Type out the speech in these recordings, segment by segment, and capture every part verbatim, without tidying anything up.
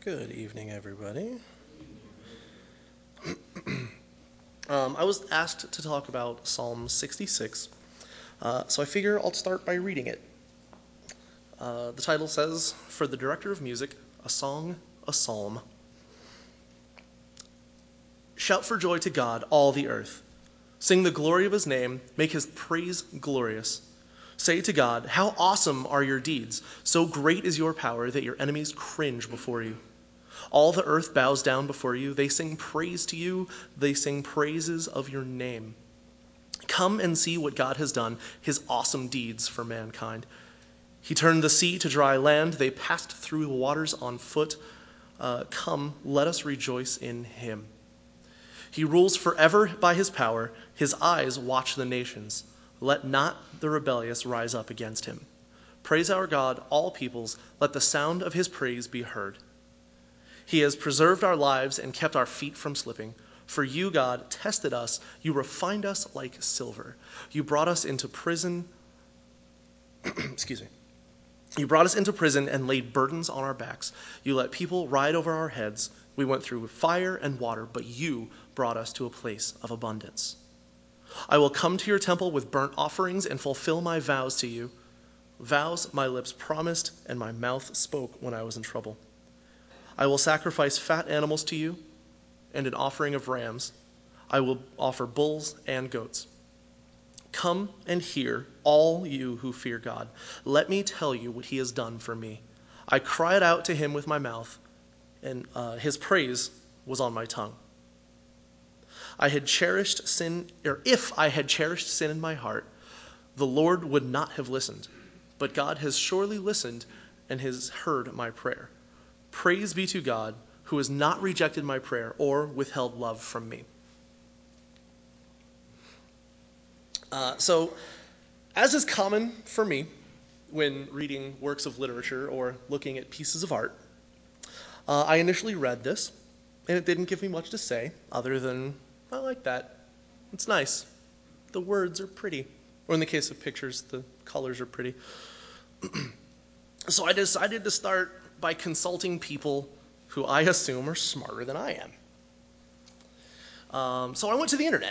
Good evening, everybody. Um, I was asked to talk about Psalm sixty-six, uh, so I figure I'll start by reading it. Uh, the title says, "For the director of music, a song, a psalm. Shout for joy to God, all the earth. Sing the glory of his name, make his praise glorious. Say to God, how awesome are your deeds! So great is your power that your enemies cringe before you. All the earth bows down before you. They sing praise to you. They sing praises of your name. Come and see what God has done, his awesome deeds for mankind. He turned the sea to dry land. They passed through the waters on foot. Uh, come, let us rejoice in him. He rules forever by his power. His eyes watch the nations. Let not the rebellious rise up against him. Praise our God, all peoples. Let the sound of his praise be heard. He has preserved our lives and kept our feet from slipping. For you, God, tested us. You refined us like silver. You brought us into prison. Excuse me. You brought us into prison and laid burdens on our backs. You let people ride over our heads. We went through fire and water, but you brought us to a place of abundance. I will come to your temple with burnt offerings and fulfill my vows to you. Vows my lips promised and my mouth spoke when I was in trouble. I will sacrifice fat animals to you and an offering of rams. I will offer bulls and goats. Come and hear, all you who fear God. Let me tell you what he has done for me. I cried out to him with my mouth, and uh, his praise was on my tongue. I had cherished sin, or if I had cherished sin in my heart, the Lord would not have listened. But God has surely listened and has heard my prayer. Praise be to God, who has not rejected my prayer or withheld love from me." Uh, so, as is common for me when reading works of literature or looking at pieces of art, uh, I initially read this, and it didn't give me much to say other than, I like that. It's nice. The words are pretty. Or in the case of pictures, the colors are pretty. So I decided to start by consulting people who I assume are smarter than I am. Um, so I went to the internet.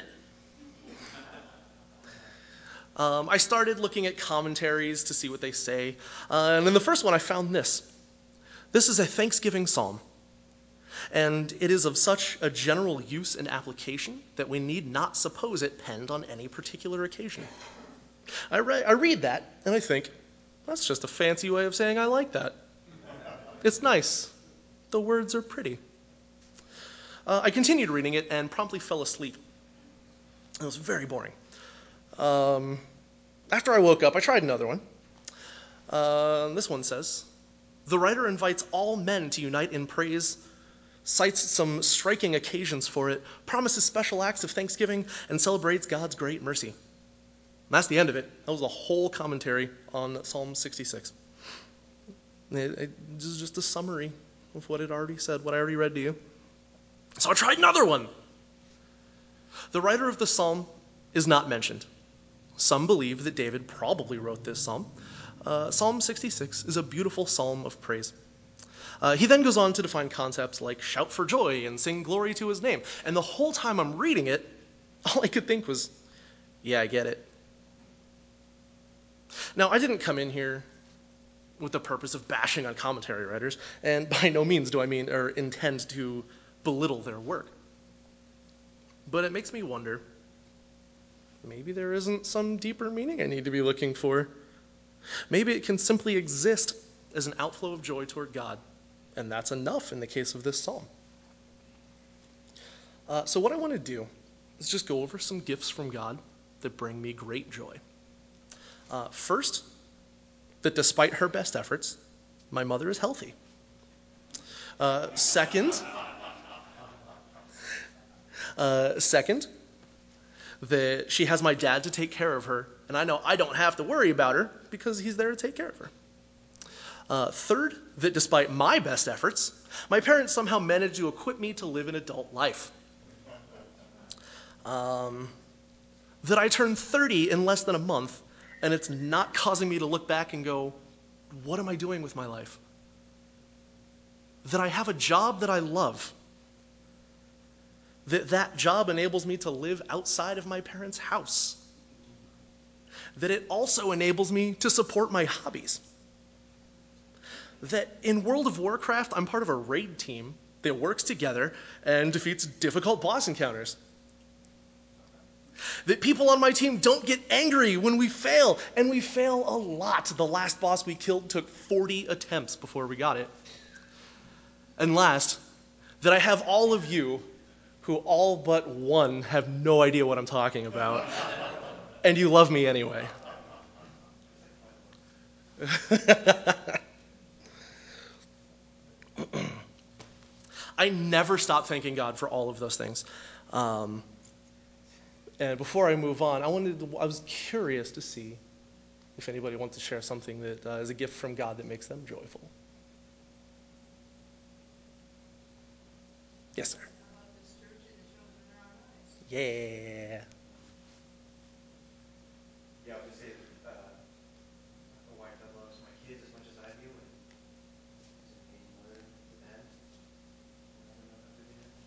Um, I started looking at commentaries to see what they say. Uh, and in the first one, I found this. This is a Thanksgiving psalm. And it is of such a general use and application that we need not suppose it penned on any particular occasion. I, re- I read that, and I think, that's just a fancy way of saying I like that. It's nice. The words are pretty. Uh, I continued reading it and promptly fell asleep. It was very boring. Um, after I woke up, I tried another one. Uh, this one says, "The writer invites all men to unite in praise, cites some striking occasions for it, promises special acts of thanksgiving, and celebrates God's great mercy." And that's the end of it. That was the whole commentary on Psalm sixty-six. It, it, this is just a summary of what it already said, what I already read to you. So I tried another one. The writer of the psalm is not mentioned. Some believe that David probably wrote this psalm. Uh, psalm sixty-six is a beautiful psalm of praise. Uh, he then goes on to define concepts like shout for joy and sing glory to his name. And the whole time I'm reading it, all I could think was, yeah, I get it. Now, I didn't come in here with the purpose of bashing on commentary writers, and by no means do I mean or intend to belittle their work. But it makes me wonder, maybe there isn't some deeper meaning I need to be looking for. Maybe it can simply exist as an outflow of joy toward God, and that's enough in the case of this psalm. Uh, so what I want to do is just go over some gifts from God that bring me great joy. Uh, first, that despite her best efforts, my mother is healthy. Uh, second, uh, second, that she has my dad to take care of her, and I know I don't have to worry about her because he's there to take care of her. Uh, third, that despite my best efforts, my parents somehow managed to equip me to live an adult life. Um, that I turned thirty in less than a month, and it's not causing me to look back and go, what am I doing with my life? that I have a job that I love, that that job enables me to live outside of my parents' house, that it also enables me to support my hobbies, that in World of Warcraft, I'm part of a raid team that works together and defeats difficult boss encounters, that people on my team don't get angry when we fail, and we fail a lot. The last boss we killed took forty attempts before we got it. And last, that I have all of you who all but one have no idea what I'm talking about, and you love me anyway. I never stop thanking God for all of those things. Um, and before I move on, I wanted to, I was curious to see if anybody wants to share something that uh, is a gift from God that makes them joyful. Yes, sir. Yeah. Yeah, I would just say uh, a wife that loves my kids as much as I do, and is an amazing mother to them. I'll never know how to do that.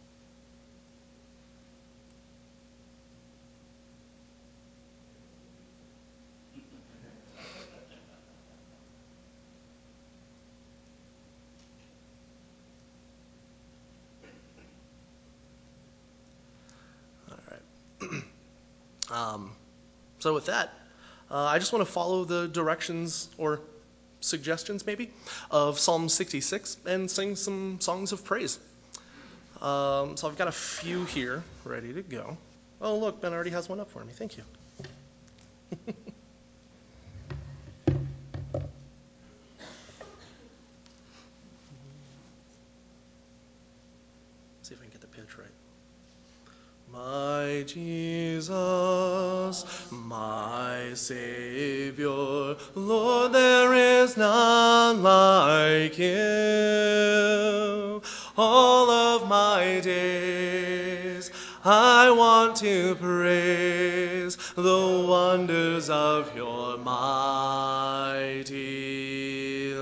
All right. Um, so with that, uh, I just want to follow the directions or suggestions maybe of Psalm sixty-six and sing some songs of praise. Um, so I've got a few here ready to go. Oh, look, Ben already has one up for me. Thank you. See if I can get the pitch right. My Jesus, my Savior, Lord, there is none like you. All of my days I want to praise the wonders of your mighty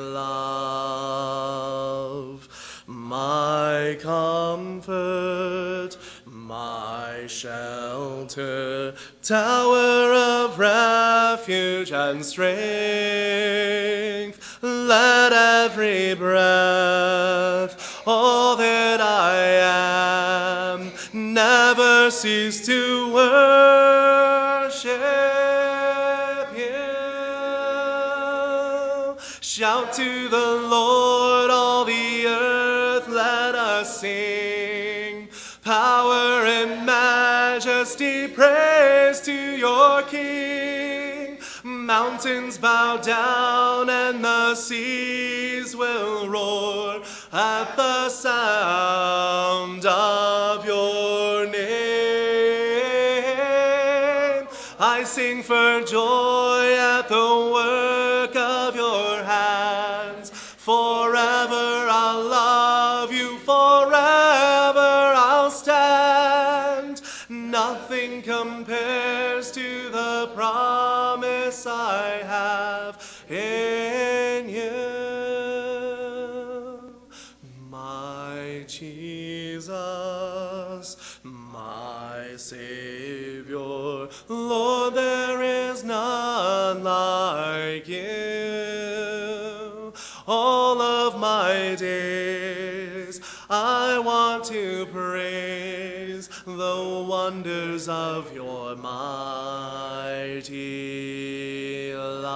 love. My comfort, my shelter, tower of refuge and strength, let every breath, all that I am, never cease to worship you. Shout to the Lord, all the earth, let us sing. Power and majesty, praise to your King. Mountains bow down and the seas will roar at the sound of your name. I sing for joy at the work of your hands. Forever I'll love you, forever I'll stand. Nothing compares to the promise I have in you. My Jesus, my Savior, Lord, there is none like you. All of my days I want to praise the wonders of your mighty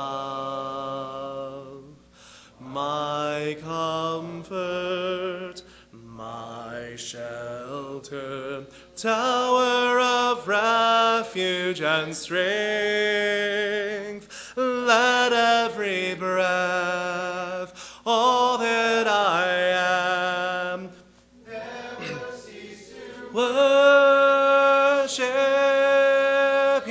love. My comfort, my shelter, tower of refuge and strength, let every breath, all that I am, never cease to worship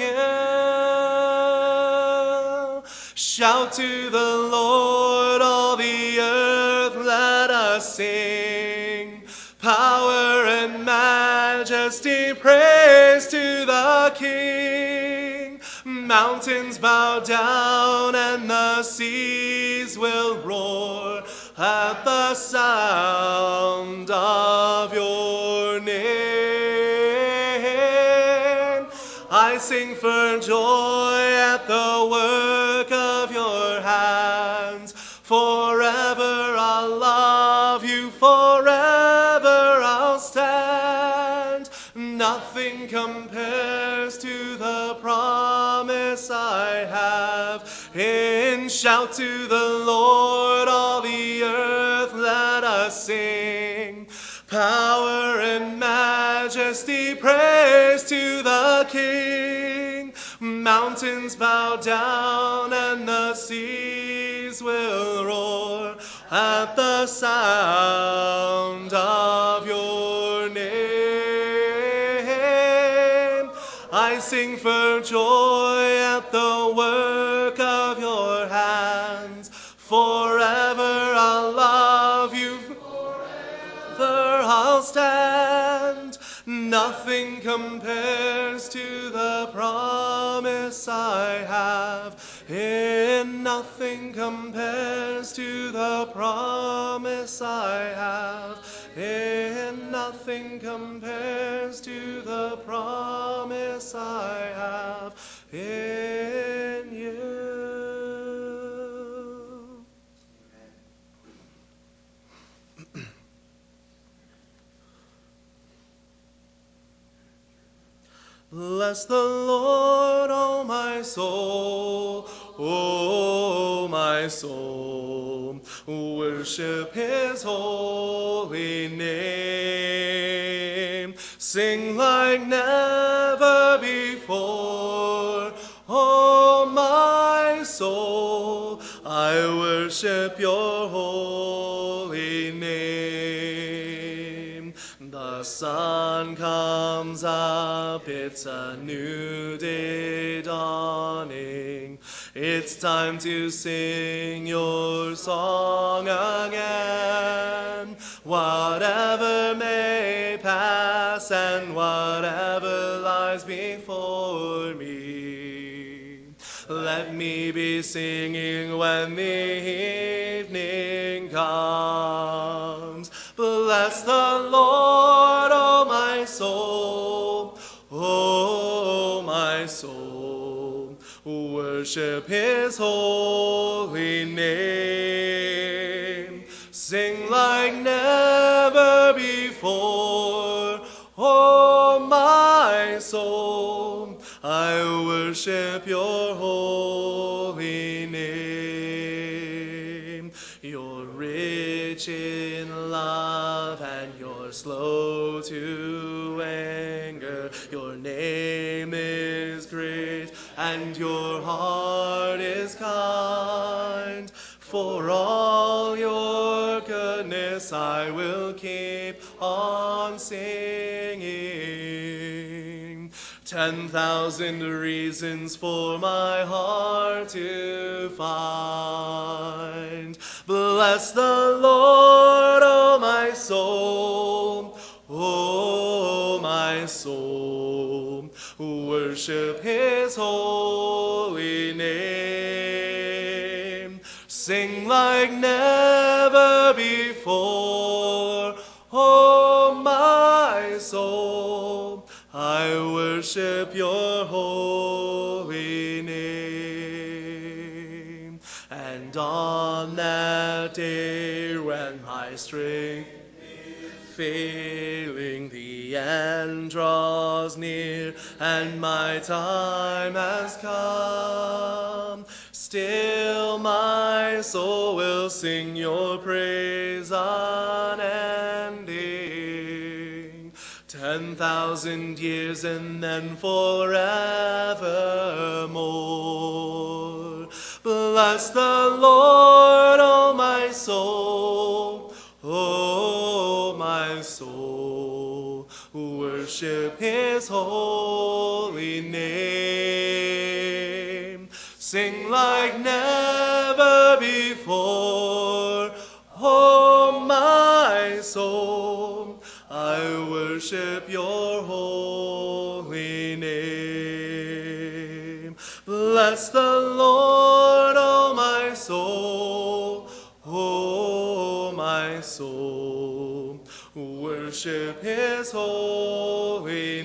you. Shout to the Lord, all the earth, let us sing. Power and majesty, praise to the King. Mountains bow down and the seas will roar at the sound of your name. I sing for joy at the work of your hands. Forever I'll love you, forever I'll stand. Nothing compares to the promise I have. And shout to the Lord, all the earth, let us sing. Power and majesty, praise to the King. Mountains bow down and the seas will roar at the sound of your name. I sing for joy at the work of your hands. Forever I'll love you, forever I'll stand. Nothing compares to the promise I have. And nothing compares to the promise I have. And nothing compares to the promise I have in you. Bless the Lord, O my soul, O my soul. Worship his holy name. Sing like never before, O my soul. I worship your holy name. The sun comes up, it's a new day dawning. It's time to sing your song again. Whatever may pass and whatever lies before me, let me be singing when the evening comes. Bless the Lord, O my soul, O my soul. Worship his holy name. Sing like never before, O my soul. I worship your holy name. You're rich in love and you're slow to anger. Your name is great and your heart is kind. For all your goodness I will keep on singing. Ten thousand reasons for my heart to find. Bless the Lord, O my soul, O my soul. Worship his holy name. Sing like never before, O my soul. I worship your holy name. And on that day when my strength is failing, the end draws near and my time has come, still my soul will sing your praise unending. Ten thousand years and then forevermore. Bless the Lord, O my soul, O my soul. Worship his holy name. Sing like never before, O my soul. I worship your holy name. Bless the Lord, O my soul, O soul. Worship his holy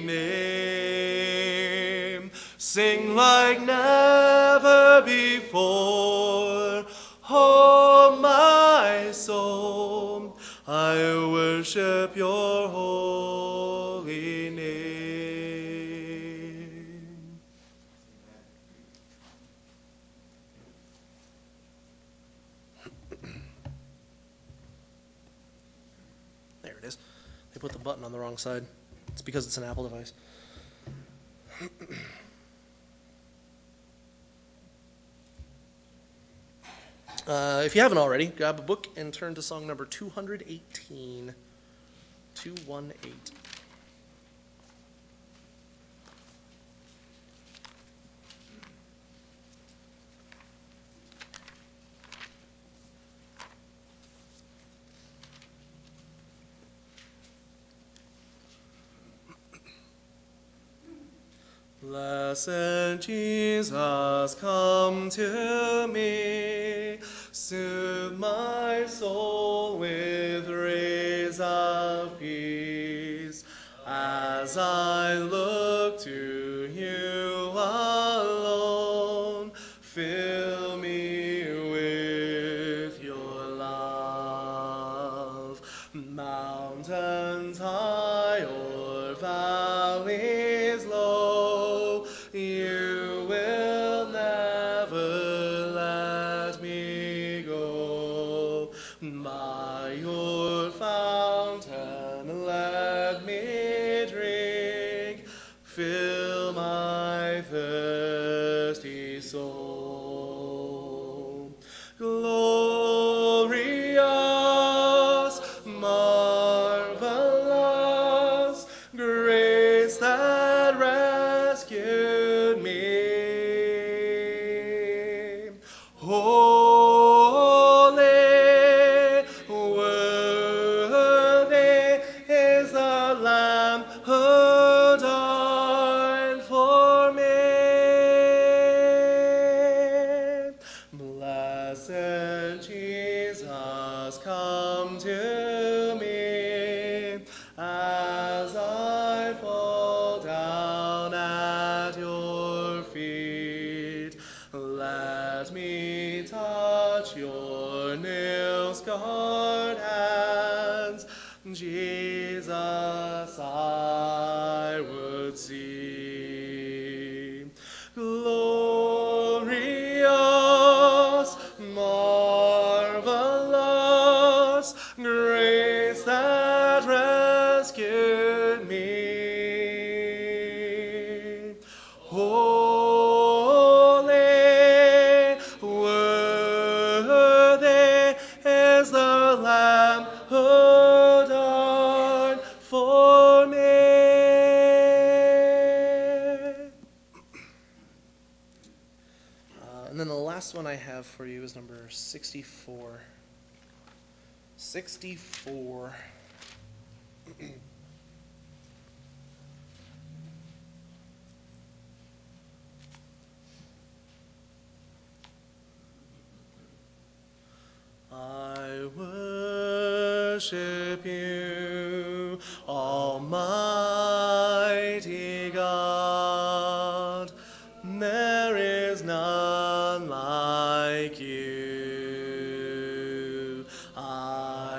name. Sing like never before. Oh, my soul, I worship your holy name. There it is. They put the button on the wrong side. It's because it's an Apple device. Uh, if you haven't already, grab a book and turn to song number two hundred eighteen. two one eight. Blessed Jesus, come to me, soothe my soul with rays of peace, as I look to you alone. Fill me with your love, mountains high or valleys low, you will never let me go. By your fountain let me drink, fill my thirsty soul. Glorious, marvelous, grace that rescued me. Holy, worthy is the Lamb who died for me. Blessed Jesus, come to me as I fall down at your feet. Let me touch your nail-scarred hands. Jesus, I would see. Glorious, marvelous, grace that rescued me. Holy, worthy is the Lamb who died for me. Uh, and then the last one I have for you is number sixty-four. sixty-four. I worship you, Almighty God. There is none like you. I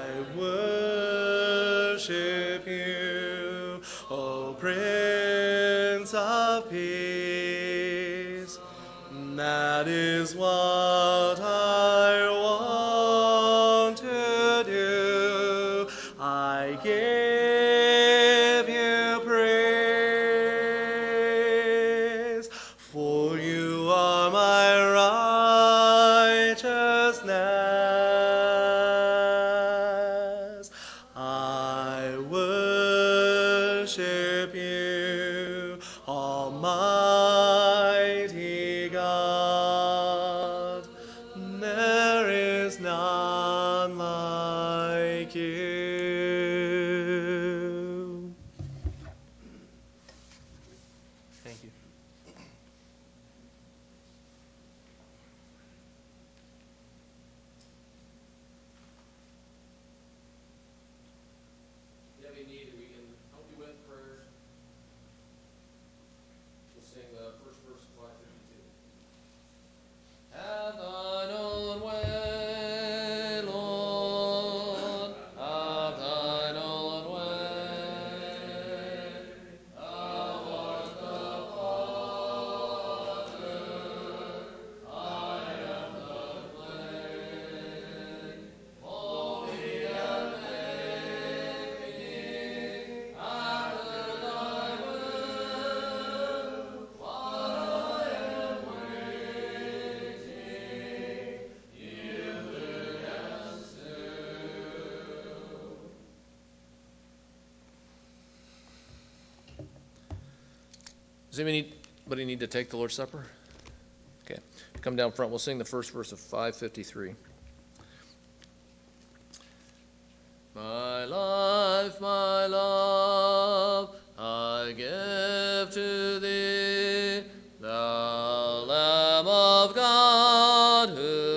worship you, O Prince of Peace. That is what I want to do. I give you praise, for you are my righteousness. I worship you, Almighty God. Does anybody anybody need to take the Lord's Supper? Okay. Come down front. We'll sing the first verse of five fifty-three. My life, my love, I give to thee, thou Lamb of God, who